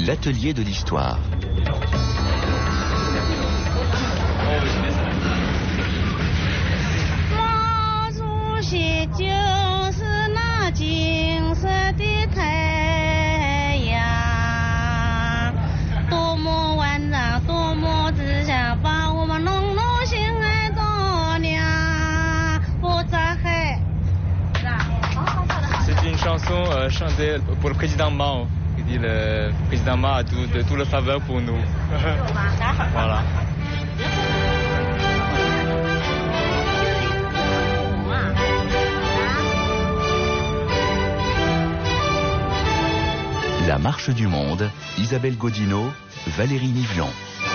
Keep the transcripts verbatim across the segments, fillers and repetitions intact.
l'atelier de l'histoire. C'est une chanson euh, chantée pour le président Mao. Il dit le président Mao a tout, de, tout le faveur pour nous. Voilà. La marche du monde, Isabelle Gaudineau, Valérie Nivion.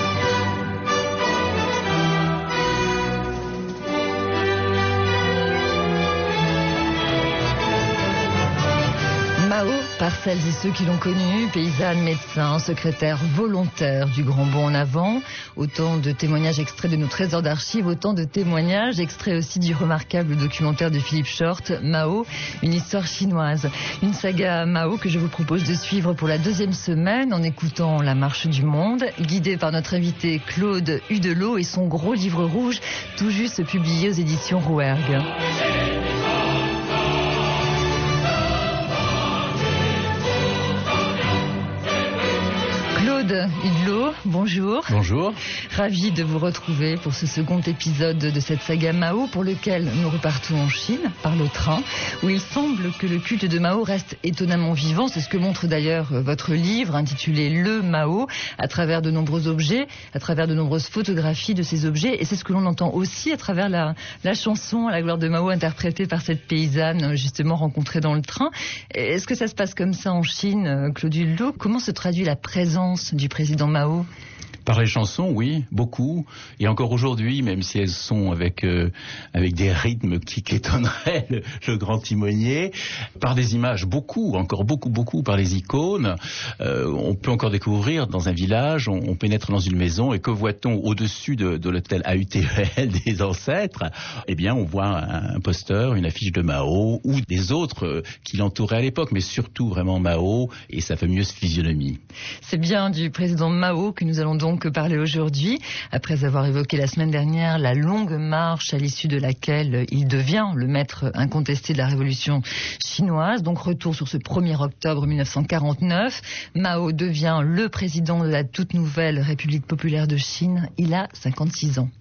Mao, par celles et ceux qui l'ont connu, paysanne, médecin, secrétaire volontaire du Grand Bond en avant, autant de témoignages extraits de nos trésors d'archives, autant de témoignages extraits aussi du remarquable documentaire de Philippe Short, Mao, une histoire chinoise. Une saga Mao que je vous propose de suivre pour la deuxième semaine en écoutant La Marche du Monde, guidée par notre invité Claude Hudelot et son gros livre rouge, tout juste publié aux éditions Rouergue. Claude Hudelot, bonjour. Bonjour. Ravi de vous retrouver pour ce second épisode de cette saga Mao pour lequel nous repartons en Chine par le train, où il semble que le culte de Mao reste étonnamment vivant. C'est ce que montre d'ailleurs votre livre intitulé Le Mao, à travers de nombreux objets, à travers de nombreuses photographies de ces objets. Et c'est ce que l'on entend aussi à travers la, la chanson à la gloire de Mao interprétée par cette paysanne justement rencontrée dans le train. Est-ce que ça se passe comme ça en Chine, Claude Hudelot? Comment se traduit la présence du président Mao? Par les chansons, oui, beaucoup. Et encore aujourd'hui, même si elles sont avec euh, avec des rythmes qui étonneraient le, le grand timonier, par des images, beaucoup, encore beaucoup, beaucoup, par les icônes. Euh, on peut encore découvrir dans un village, on, on pénètre dans une maison et que voit-on au-dessus de, de l'hôtel A U T E L des ancêtres? Eh bien, on voit un, un poster, une affiche de Mao ou des autres euh, qui l'entouraient à l'époque, mais surtout vraiment Mao et sa fameuse physionomie. C'est bien du président Mao que nous allons donc que parler aujourd'hui, après avoir évoqué la semaine dernière la longue marche à l'issue de laquelle il devient le maître incontesté de la révolution chinoise. Donc retour sur ce premier octobre mille neuf cent quarante-neuf. Mao devient le président de la toute nouvelle République populaire de Chine. Il a cinquante-six ans.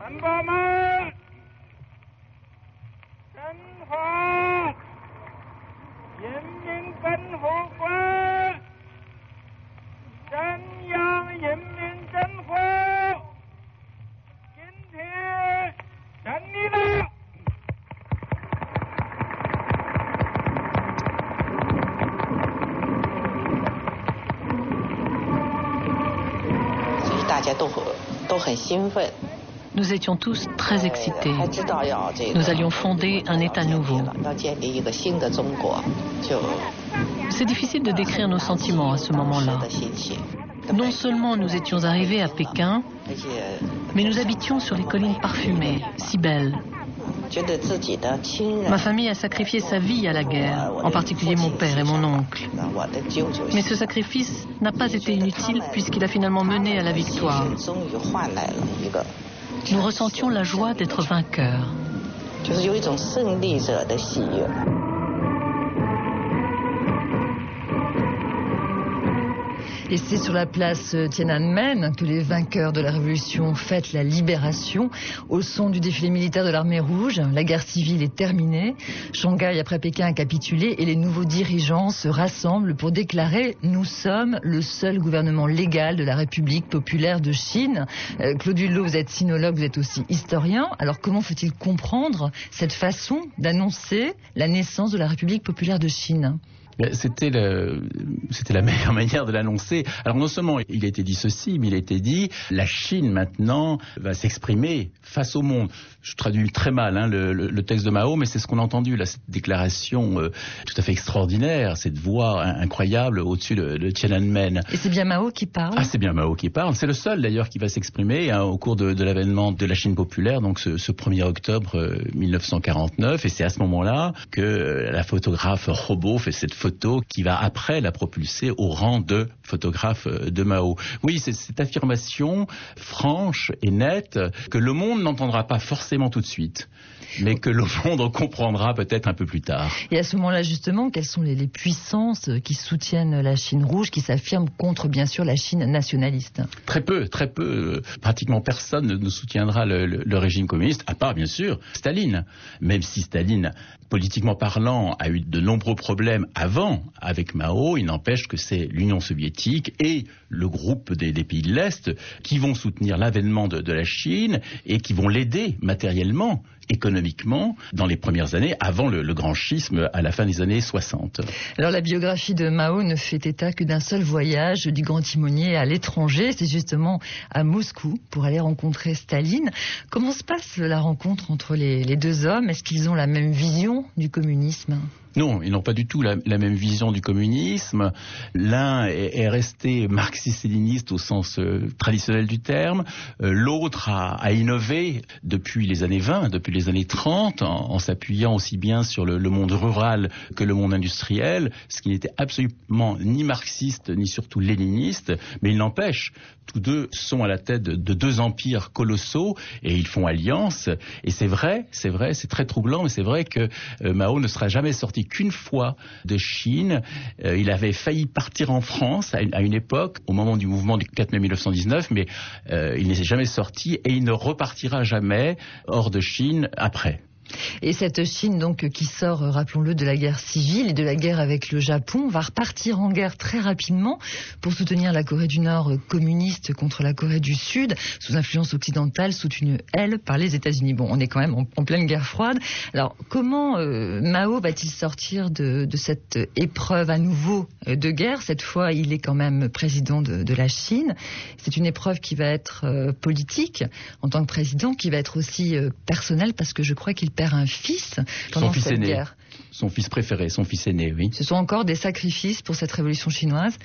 Nous étions tous très excités. Nous allions fonder un État nouveau. C'est difficile de décrire nos sentiments à ce moment-là. Non seulement nous étions arrivés à Pékin, mais nous habitions sur les collines parfumées, si belles. Ma famille a sacrifié sa vie à la guerre, en particulier mon père et mon oncle. Mais ce sacrifice n'a pas été inutile puisqu'il a finalement mené à la victoire. Nous ressentions la joie d'être vainqueurs. Et c'est sur la place Tiananmen que les vainqueurs de la Révolution fêtent la libération. Au son du défilé militaire de l'armée rouge, la guerre civile est terminée. Shanghai après Pékin a capitulé et les nouveaux dirigeants se rassemblent pour déclarer « Nous sommes le seul gouvernement légal de la République populaire de Chine ». Euh, Claude Hudelot, vous êtes sinologue, vous êtes aussi historien. Alors comment faut-il comprendre cette façon d'annoncer la naissance de la République populaire de Chine ? C'était, le, c'était la meilleure manière de l'annoncer. Alors non seulement il a été dit ceci, mais il a été dit la Chine maintenant va s'exprimer face au monde. Je traduis très mal hein, le, le, le texte de Mao, mais c'est ce qu'on a entendu là, cette déclaration euh, tout à fait extraordinaire, cette voix incroyable au-dessus de, de Tiananmen. Et c'est bien Mao qui parle? Ah, c'est bien Mao qui parle. C'est le seul d'ailleurs qui va s'exprimer hein, au cours de, de l'avènement de la Chine populaire, donc ce, ce premier octobre euh, mille neuf cent quarante-neuf. Et c'est à ce moment-là que euh, la photographe robot fait cette photo qui va après la propulser au rang de photographe de Mao. Oui, c'est cette affirmation franche et nette que le monde n'entendra pas forcément tout de suite, mais que le monde comprendra peut-être un peu plus tard. Et à ce moment-là, justement, quelles sont les, les puissances qui soutiennent la Chine rouge, qui s'affirment contre, bien sûr, la Chine nationaliste? Très peu, très peu. Pratiquement personne ne soutiendra le, le, le régime communiste, à part, bien sûr, Staline. Même si Staline, politiquement parlant, a eu de nombreux problèmes avant avec Mao, il n'empêche que c'est l'Union soviétique et le groupe des, des pays de l'Est qui vont soutenir l'avènement de, de la Chine et qui vont l'aider matériellement, économiquement, dans les premières années, avant le, le grand schisme à la fin des années soixante. Alors la biographie de Mao ne fait état que d'un seul voyage du grand timonier à l'étranger, c'est justement à Moscou, pour aller rencontrer Staline. Comment se passe la rencontre entre les, les deux hommes? Est-ce qu'ils ont la même vision du communisme? Non, ils n'ont pas du tout la, la même vision du communisme. L'un est, est resté marxiste-léniniste au sens euh, traditionnel du terme. Euh, L'autre a, a innové depuis les années vingt, depuis les années trente, en, en s'appuyant aussi bien sur le, le monde rural que le monde industriel, ce qui n'était absolument ni marxiste ni surtout léniniste. Mais il n'empêche, tous deux sont à la tête de, de deux empires colossaux et ils font alliance. Et c'est vrai, c'est vrai, c'est très troublant, mais c'est vrai que euh, Mao ne sera jamais sorti qu'une fois de Chine. Euh, il avait failli partir en France à une, à une époque, au moment du mouvement du quatre mai mille neuf cent dix-neuf, mais euh, il n'est jamais sorti et il ne repartira jamais hors de Chine après. Et cette Chine donc qui sort, rappelons-le, de la guerre civile et de la guerre avec le Japon, va repartir en guerre très rapidement pour soutenir la Corée du Nord communiste contre la Corée du Sud, sous influence occidentale, soutenue, elle, par les États-Unis. Bon, on est quand même en, en pleine guerre froide. Alors, comment euh, Mao va-t-il sortir de, de cette épreuve à nouveau de guerre? Cette fois, il est quand même président de, de la Chine. C'est une épreuve qui va être euh, politique en tant que président, qui va être aussi euh, personnelle, parce que je crois qu'il perd un fils pendant son fils cette aîné, guerre. Son fils préféré, son fils aîné, oui. Ce sont encore des sacrifices pour cette révolution chinoise?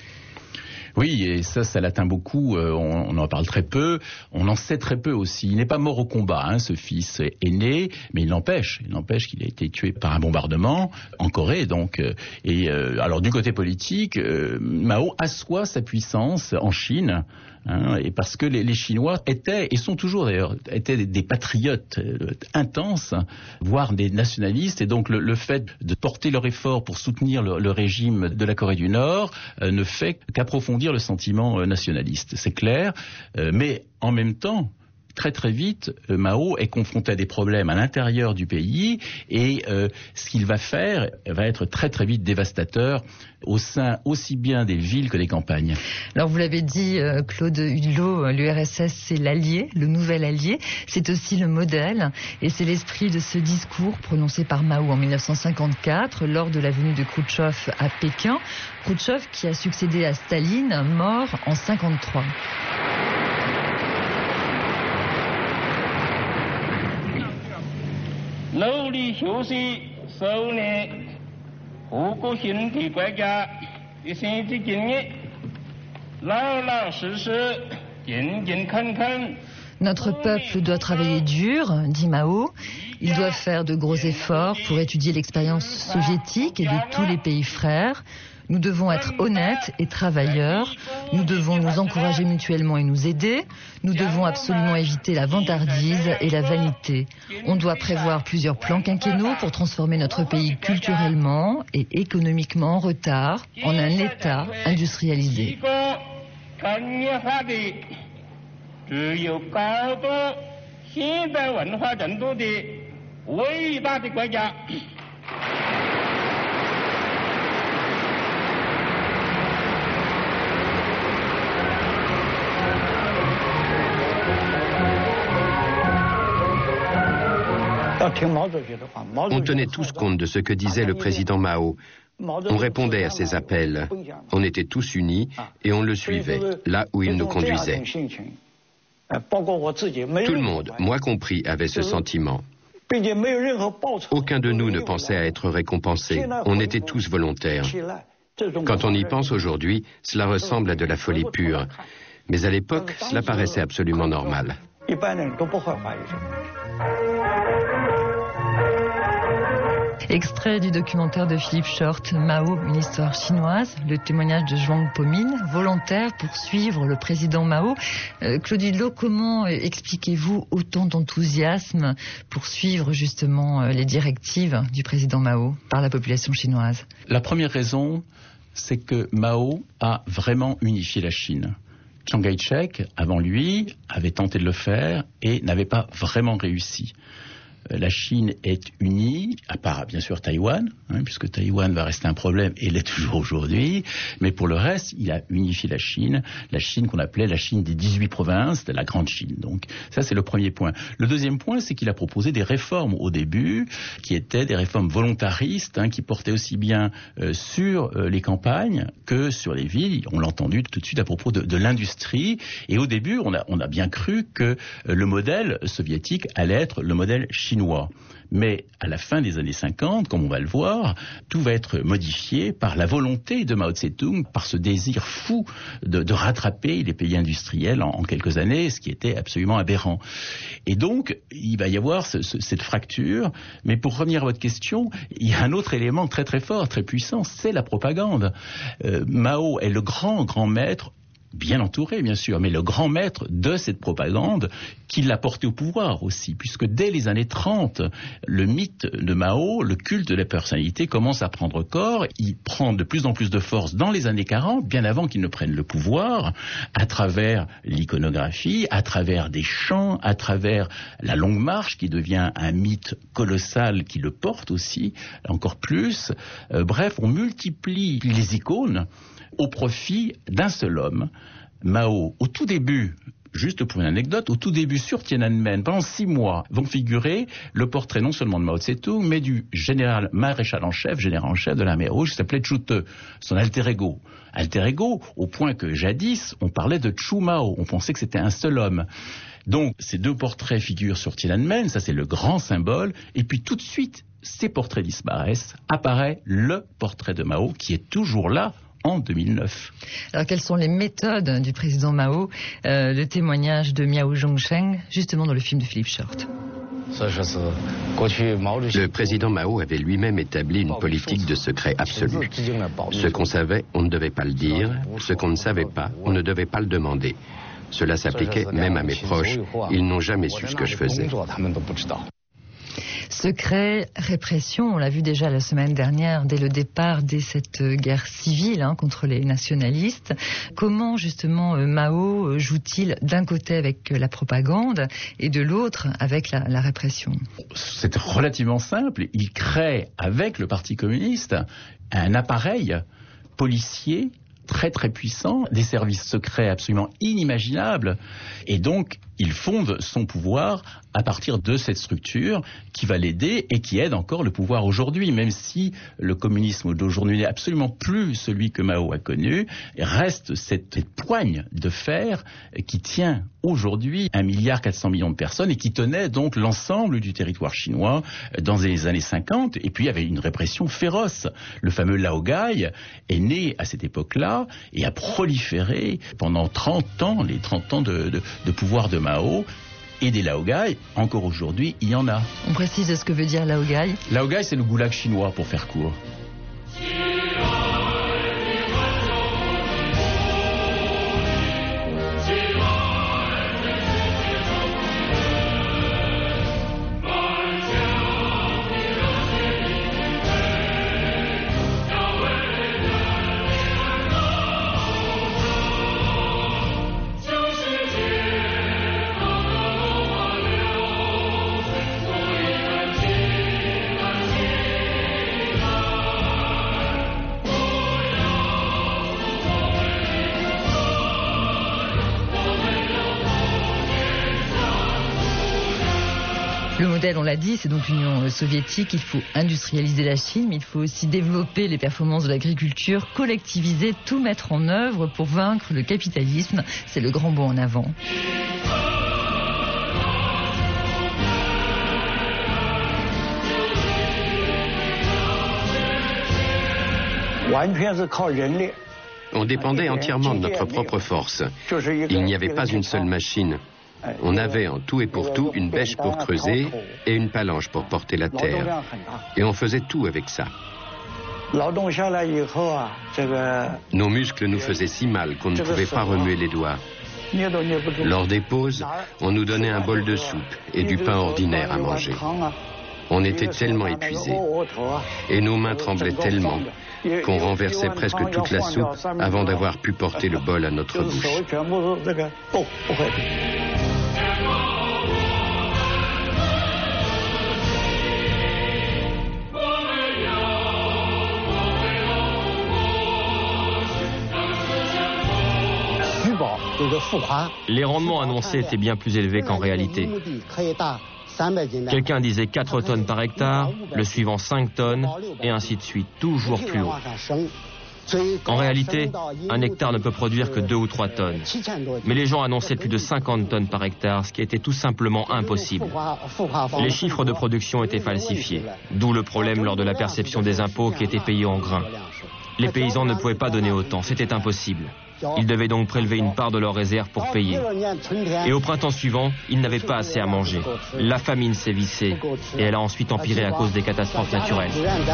Oui, et ça, ça l'atteint beaucoup. Euh, on, on en parle très peu. On en sait très peu aussi. Il n'est pas mort au combat, hein, ce fils aîné, mais il n'empêche, il n'empêche qu'il a été tué par un bombardement en Corée. Donc, euh, et euh, alors du côté politique, euh, Mao assoit sa puissance en Chine. Hein, et parce que les, les Chinois étaient, et sont toujours d'ailleurs, étaient des, des patriotes euh, intenses, voire des nationalistes, et donc le, le fait de porter leur effort pour soutenir le, le régime de la Corée du Nord euh, ne fait qu'approfondir le sentiment euh, nationaliste, c'est clair, euh, mais en même temps, très très vite, euh, Mao est confronté à des problèmes à l'intérieur du pays et euh, ce qu'il va faire va être très très vite dévastateur au sein aussi bien des villes que des campagnes. Alors vous l'avez dit, euh, Claude Hulot, l'U R S S c'est l'allié, le nouvel allié, c'est aussi le modèle et c'est l'esprit de ce discours prononcé par Mao en mille neuf cent cinquante-quatre lors de la venue de Khrouchtchev à Pékin. Khrouchtchev qui a succédé à Staline, mort en cinquante-trois. Notre peuple doit travailler dur, dit Mao. Il doit faire de gros efforts pour étudier l'expérience soviétique et de tous les pays frères. Nous devons être honnêtes et travailleurs. Nous devons nous encourager mutuellement et nous aider. Nous devons absolument éviter la vantardise et la vanité. On doit prévoir plusieurs plans quinquennaux pour transformer notre pays culturellement et économiquement en retard en un État industrialisé. On tenait tous compte de ce que disait le président Mao. On répondait à ses appels. On était tous unis et on le suivait, là où il nous conduisait. Tout le monde, moi compris, avait ce sentiment. Aucun de nous ne pensait à être récompensé. On était tous volontaires. Quand on y pense aujourd'hui, cela ressemble à de la folie pure. Mais à l'époque, cela paraissait absolument normal. Extrait du documentaire de Philippe Short, Mao, une histoire chinoise, le témoignage de Zhuang Poming, volontaire pour suivre le président Mao. Euh, Claude Dudlot, comment expliquez-vous autant d'enthousiasme pour suivre justement les directives du président Mao par la population chinoise? La première raison, c'est que Mao a vraiment unifié la Chine. Chiang Kai-shek, avant lui, avait tenté de le faire et n'avait pas vraiment réussi. La Chine est unie, à part bien sûr Taïwan, hein, puisque Taïwan va rester un problème et l'est toujours aujourd'hui, mais pour le reste, il a unifié la Chine, la Chine qu'on appelait la Chine des dix-huit provinces, c'était la grande Chine. Donc ça, c'est le premier point. Le deuxième point, c'est qu'il a proposé des réformes au début, qui étaient des réformes volontaristes, hein, qui portaient aussi bien euh, sur euh, les campagnes que sur les villes. On l'a entendu tout de suite à propos de, de l'industrie, et au début, on a, on a bien cru que euh, le modèle soviétique allait être le modèle chinois. Chinois. Mais à la fin des années cinquante, comme on va le voir, tout va être modifié par la volonté de Mao Tse-tung, par ce désir fou de, de rattraper les pays industriels en, en quelques années, ce qui était absolument aberrant. Et donc, il va y avoir ce, ce, cette fracture. Mais pour revenir à votre question, il y a un autre élément très très fort, très puissant, c'est la propagande. Euh, Mao est le grand grand maître, bien entouré bien sûr, mais le grand maître de cette propagande qui l'a porté au pouvoir aussi, puisque dès les années trente, le mythe de Mao, le culte de la personnalité commence à prendre corps. Il prend de plus en plus de force dans les années quarante, bien avant qu'il ne prenne le pouvoir, à travers l'iconographie, à travers des chants, à travers la longue marche qui devient un mythe colossal qui le porte aussi, encore plus. Euh, bref, on multiplie les icônes au profit d'un seul homme, Mao. Au tout début, juste pour une anecdote, au tout début sur Tiananmen, pendant six mois, vont figurer le portrait non seulement de Mao Tse-tung, mais du général maréchal en chef, général en chef de l'armée rouge, qui s'appelait Chu Te, son alter ego. Alter ego, au point que jadis, on parlait de Chu Mao, on pensait que c'était un seul homme. Donc, ces deux portraits figurent sur Tiananmen, ça c'est le grand symbole, et puis tout de suite, ces portraits disparaissent, apparaît le portrait de Mao, qui est toujours là, en deux mille neuf. Alors, quelles sont les méthodes du président Mao? euh, Le témoignage de Miao Zhongsheng, justement dans le film de Philippe Short. Le président Mao avait lui-même établi une politique de secret absolu. Ce qu'on savait, on ne devait pas le dire. Ce qu'on ne savait pas, on ne devait pas le demander. Cela s'appliquait même à mes proches. Ils n'ont jamais su ce que je faisais. Secret, répression, on l'a vu déjà la semaine dernière, dès le départ, dès cette guerre civile hein, contre les nationalistes. Comment justement Mao joue-t-il d'un côté avec la propagande et de l'autre avec la, la répression? C'est relativement simple. Il crée avec le Parti communiste un appareil policier très très puissant, des services secrets absolument inimaginables, et donc il fonde son pouvoir à partir de cette structure qui va l'aider et qui aide encore le pouvoir aujourd'hui, même si le communisme d'aujourd'hui n'est absolument plus celui que Mao a connu, reste cette, cette poigne de fer qui tient aujourd'hui un milliard quatre cents millions de personnes et qui tenait donc l'ensemble du territoire chinois dans les années cinquante, et puis il y avait une répression féroce. Le fameux Laogai est né à cette époque-là et a proliféré pendant trente ans, les trente ans de, de, de pouvoir de Mao. Et des Laogai, encore aujourd'hui, il y en a. On précise ce que veut dire Laogai. Laogai, c'est le goulag chinois, pour faire court. Le modèle, on l'a dit, c'est donc l'Union soviétique. Il faut industrialiser la Chine, mais il faut aussi développer les performances de l'agriculture, collectiviser, tout mettre en œuvre pour vaincre le capitalisme. C'est le grand bond en avant. On dépendait entièrement de notre propre force. Il n'y avait pas une seule machine. On avait en tout et pour tout une bêche pour creuser et une palanche pour porter la terre. Et on faisait tout avec ça. Nos muscles nous faisaient si mal qu'on ne pouvait pas remuer les doigts. Lors des pauses, on nous donnait un bol de soupe et du pain ordinaire à manger. On était tellement épuisés et nos mains tremblaient tellement qu'on renversait presque toute la soupe avant d'avoir pu porter le bol à notre bouche. Les rendements annoncés étaient bien plus élevés qu'en réalité. Quelqu'un disait quatre tonnes par hectare, le suivant cinq tonnes, et ainsi de suite, toujours plus haut. En réalité, un hectare ne peut produire que deux ou trois tonnes. Mais les gens annonçaient plus de cinquante tonnes par hectare, ce qui était tout simplement impossible. Les chiffres de production étaient falsifiés, d'où le problème lors de la perception des impôts qui étaient payés en grains. Les paysans ne pouvaient pas donner autant, c'était impossible. Ils devaient donc prélever une part de leurs réserves pour payer. Et au printemps suivant, ils n'avaient pas assez à manger. La famine s'est vissée et elle a ensuite empiré à cause des catastrophes naturelles.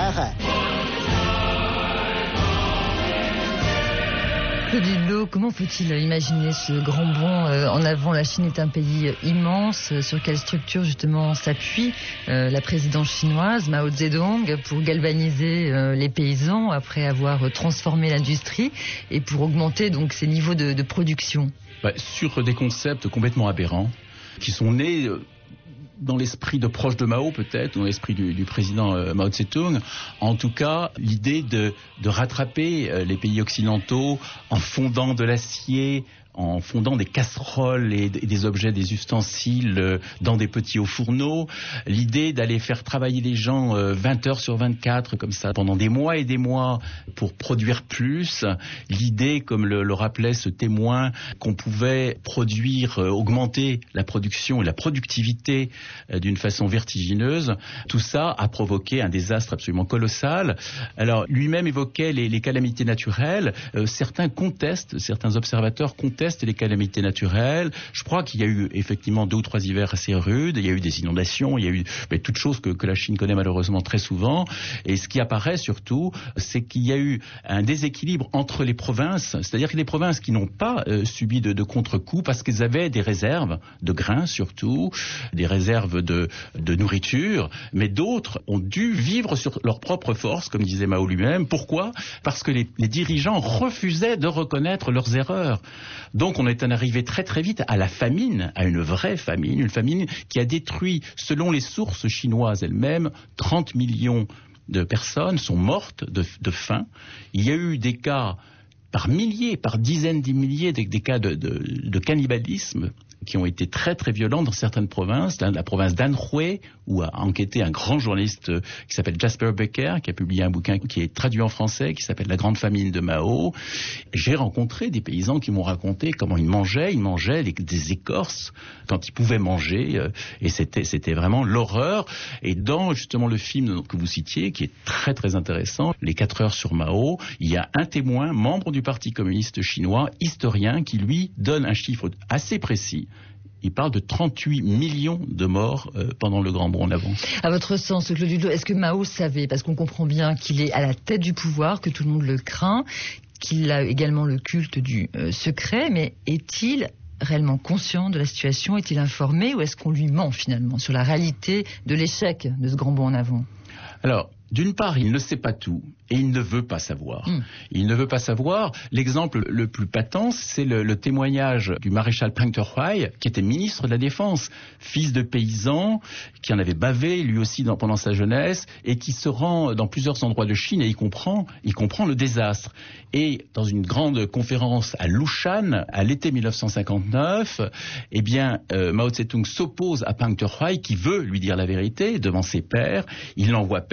Claude Dudlot, comment faut-il imaginer ce grand bond euh, en avant? La Chine est un pays immense. Sur quelle structure justement s'appuie euh, la présidence chinoise, Mao Zedong, pour galvaniser euh, les paysans après avoir transformé l'industrie et pour augmenter donc ses niveaux de, de production? Bah, sur des concepts complètement aberrants qui sont nés euh, dans l'esprit de proche de Mao peut-être, dans l'esprit du, du président euh, Mao Tse-tung. En tout cas, l'idée de, de rattraper euh, les pays occidentaux en fondant de l'acier, en fondant des casseroles et des objets, des ustensiles dans des petits hauts fourneaux. L'idée d'aller faire travailler les gens vingt heures sur vingt-quatre comme ça pendant des mois et des mois pour produire plus. L'idée, comme le, le rappelait ce témoin, qu'on pouvait produire, augmenter la production et la productivité d'une façon vertigineuse. Tout ça a provoqué un désastre absolument colossal. Alors, lui-même évoquait les, les calamités naturelles. Euh, certains contestent, certains observateurs contestent les calamités naturelles. Je crois qu'il y a eu effectivement deux ou trois hivers assez rudes, il y a eu des inondations, il y a eu mais, toutes choses que, que la Chine connaît malheureusement très souvent. Et ce qui apparaît surtout, c'est qu'il y a eu un déséquilibre entre les provinces, c'est-à-dire que les provinces qui n'ont pas euh, subi de, de contre-coups parce qu'elles avaient des réserves de grains surtout, des réserves de, de nourriture, mais d'autres ont dû vivre sur leur propre force, comme disait Mao lui-même. Pourquoi? Parce que les, les dirigeants refusaient de reconnaître leurs erreurs. Donc on est arrivé très très vite à la famine, à une vraie famine, une famine qui a détruit, selon les sources chinoises elles-mêmes, trente millions de personnes sont mortes de, de faim. Il y a eu des cas par milliers, par dizaines de milliers, des, des cas de, de, de cannibalisme qui ont été très très violents dans certaines provinces. La, la province d'Anhui, où a enquêté un grand journaliste qui s'appelle Jasper Becker, qui a publié un bouquin qui est traduit en français, qui s'appelle La Grande Famine de Mao. J'ai rencontré des paysans qui m'ont raconté comment ils mangeaient, ils mangeaient les, des écorces quand ils pouvaient manger, euh, et c'était c'était vraiment l'horreur. Et dans justement le film que vous citiez, qui est très très intéressant, Les quatre heures sur Mao, il y a un témoin, membre du Parti communiste chinois, historien, qui lui donne un chiffre assez précis. Il parle de trente-huit millions de morts euh, pendant le Grand Bond en avant. À votre sens, Claude Dudlot, est-ce que Mao savait, parce qu'on comprend bien qu'il est à la tête du pouvoir, que tout le monde le craint, qu'il a également le culte du euh, secret, mais est-il réellement conscient de la situation? Est-il informé, ou est-ce qu'on lui ment finalement sur la réalité de l'échec de ce Grand Bond en avant? Alors, d'une part, il ne sait pas tout et il ne veut pas savoir. Mmh. Il ne veut pas savoir. L'exemple le plus patent, c'est le, le témoignage du maréchal Peng Dehuai, qui était ministre de la Défense, fils de paysan, qui en avait bavé lui aussi dans, pendant sa jeunesse, et qui se rend dans plusieurs endroits de Chine et il comprend, il comprend le désastre. Et dans une grande conférence à Lushan, à l'été mille neuf cent cinquante-neuf, eh bien, euh, Mao Tse-tung s'oppose à Peng Dehuai, qui veut lui dire la vérité devant ses pairs. Il l'envoie paître, il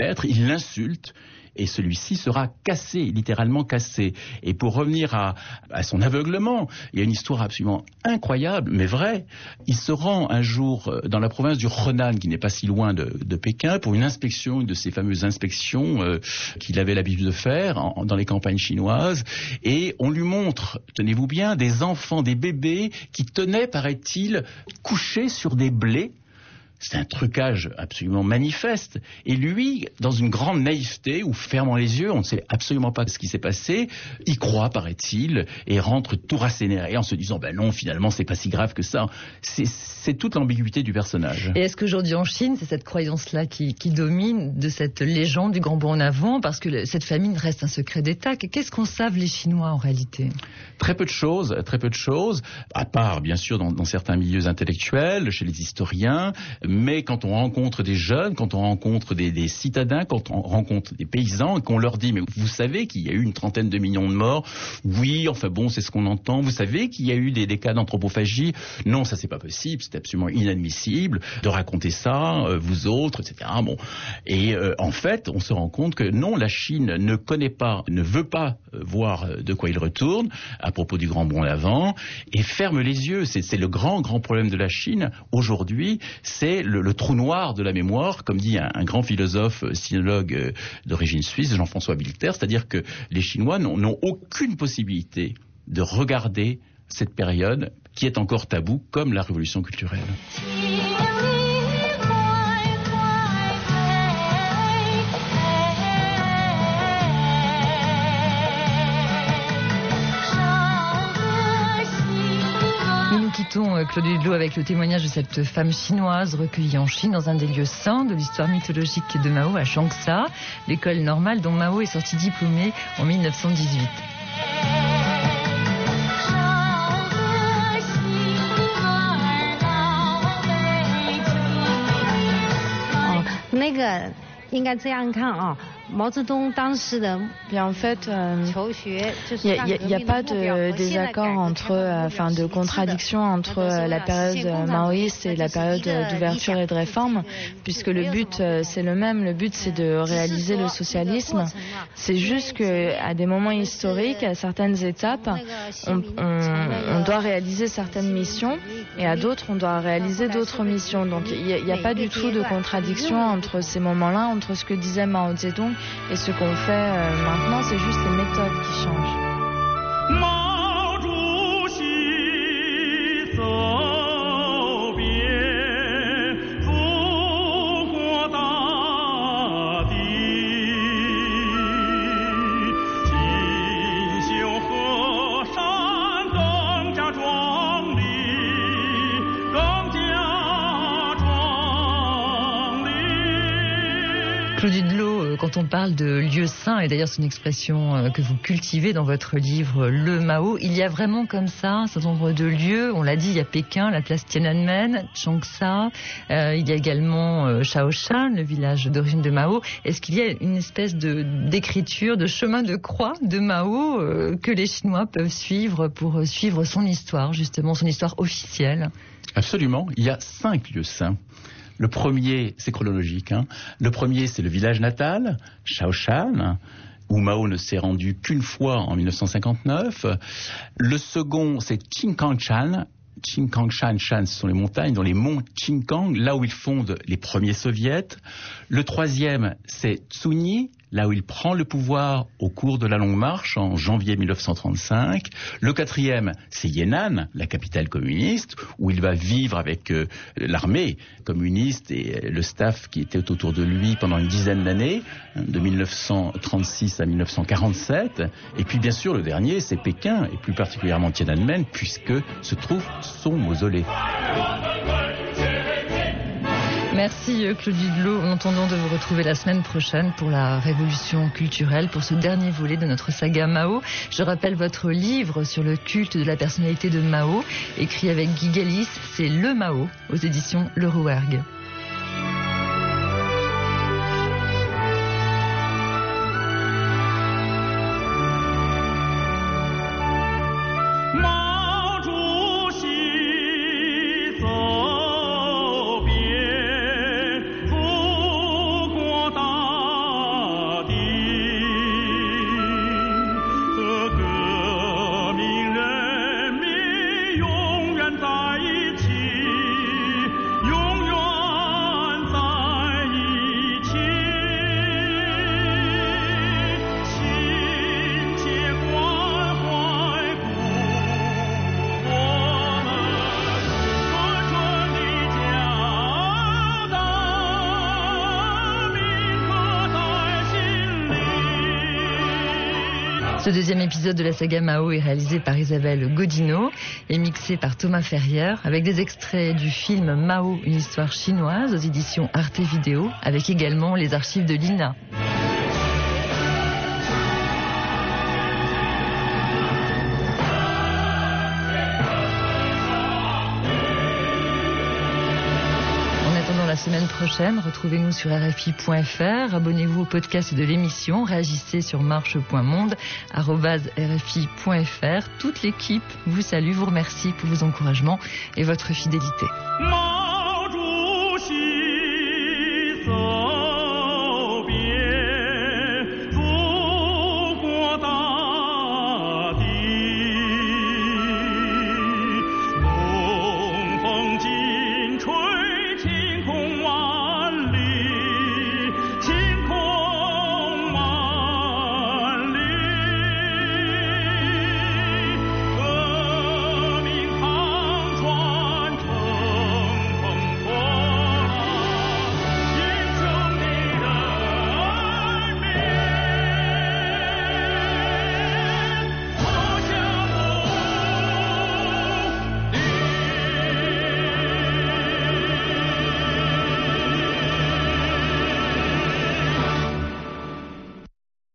il l'insulte. Et celui-ci sera cassé, littéralement cassé. Et pour revenir à, à son aveuglement, il y a une histoire absolument incroyable, mais vraie. Il se rend un jour dans la province du Henan, qui n'est pas si loin de, de Pékin, pour une inspection, une de ces fameuses inspections euh, qu'il avait l'habitude de faire en, dans les campagnes chinoises. Et on lui montre, tenez-vous bien, des enfants, des bébés qui tenaient, paraît-il, couchés sur des blés. C'est un trucage absolument manifeste. Et lui, dans une grande naïveté, ou fermant les yeux, on ne sait absolument pas ce qui s'est passé, y croit, paraît-il, et rentre tout rassénéré en se disant, ben non, finalement, c'est pas si grave que ça. C'est, c'est toute l'ambiguïté du personnage. Et est-ce qu'aujourd'hui en Chine, c'est cette croyance-là qui, qui domine de cette légende du grand bond en avant, parce que le, cette famine reste un secret d'État? Qu'est-ce qu'on savent les Chinois en réalité? Très peu de choses, très peu de choses, à part, bien sûr, dans, dans certains milieux intellectuels, chez les historiens. Mais quand on rencontre des jeunes, quand on rencontre des, des citadins, quand on rencontre des paysans et qu'on leur dit, mais vous savez qu'il y a eu une trentaine de millions de morts? Oui, enfin bon, c'est ce qu'on entend. Vous savez qu'il y a eu des, des cas d'anthropophagie? Non, ça c'est pas possible, c'est absolument inadmissible de raconter ça, euh, vous autres, et cetera. Bon. Et euh, en fait, on se rend compte que non, la Chine ne connaît pas, ne veut pas euh, voir de quoi il retourne à propos du grand bond en avant et ferme les yeux. C'est, c'est le grand, grand problème de la Chine aujourd'hui, c'est le, le trou noir de la mémoire, comme dit un, un grand philosophe sinologue euh, d'origine suisse, Jean-François Bilter, c'est-à-dire que les Chinois n'ont, n'ont aucune possibilité de regarder cette période qui est encore taboue, comme la révolution culturelle. Quittons Claude Dudlot avec le témoignage de cette femme chinoise recueillie en Chine dans un des lieux saints de l'histoire mythologique de Mao à Changsha, l'école normale dont Mao est sorti diplômé en mille neuf cent dix-huit. Bien, en fait, il n'y a, a, a pas de désaccord entre, euh, enfin, de contradiction entre euh, la période maoïste et la période d'ouverture et de réforme, puisque le but euh, c'est le même. Le but c'est de réaliser le socialisme. C'est juste que à des moments historiques, à certaines étapes, on, on, on doit réaliser certaines missions et à d'autres on doit réaliser d'autres missions. Donc il n'y a, a pas du tout de contradiction entre ces moments-là, entre ce que disait Mao Zedong et ce qu'on fait euh, maintenant, c'est juste les méthodes qui changent. Claude Dudlot, quand on parle de lieu saint, et d'ailleurs c'est une expression que vous cultivez dans votre livre Le Mao, il y a vraiment comme ça un certain nombre de lieux. On l'a dit, il y a Pékin, la place Tiananmen, Changsha, euh, il y a également euh, Shaoshan, le village d'origine de Mao. Est-ce qu'il y a une espèce de, d'écriture, de chemin de croix de Mao euh, que les Chinois peuvent suivre pour suivre son histoire, justement son histoire officielle? Absolument, il y a cinq lieux saints. Le premier, c'est chronologique, hein. Le premier, c'est le village natal, Shaoshan, où Mao ne s'est rendu qu'une fois en mille neuf cent cinquante-neuf. Le second, c'est Qingkangshan. Qingkangshan, Shan, ce sont les montagnes, dans les monts Qingkang, là où il fonde les premiers soviets. Le troisième, c'est Tsunyi, là où il prend le pouvoir au cours de la Longue Marche en janvier mille neuf cent trente-cinq. Le quatrième, c'est Yan'an, la capitale communiste, où il va vivre avec euh, l'armée communiste et le staff qui était autour de lui pendant une dizaine d'années, de mille neuf cent trente-six à mille neuf cent quarante-sept. Et puis bien sûr, le dernier, c'est Pékin, et plus particulièrement Tiananmen, puisque se trouve son mausolée. Merci Claude Dudlot. Nous entendons de vous retrouver la semaine prochaine pour la révolution culturelle, pour ce dernier volet de notre saga Mao. Je rappelle votre livre sur le culte de la personnalité de Mao, écrit avec Guy Gallis, c'est Le Mao, aux éditions Le Rouergue. Ce deuxième épisode de la saga Mao est réalisé par Isabelle Godino et mixé par Thomas Ferrière, avec des extraits du film Mao, une histoire chinoise aux éditions Arte Vidéo, avec également les archives de l'I N A. La semaine prochaine, retrouvez-nous sur R F I point F R, abonnez-vous au podcast de l'émission, réagissez sur marche point monde, arobase R F I point F R. Toute l'équipe vous salue, vous remercie pour vos encouragements et votre fidélité.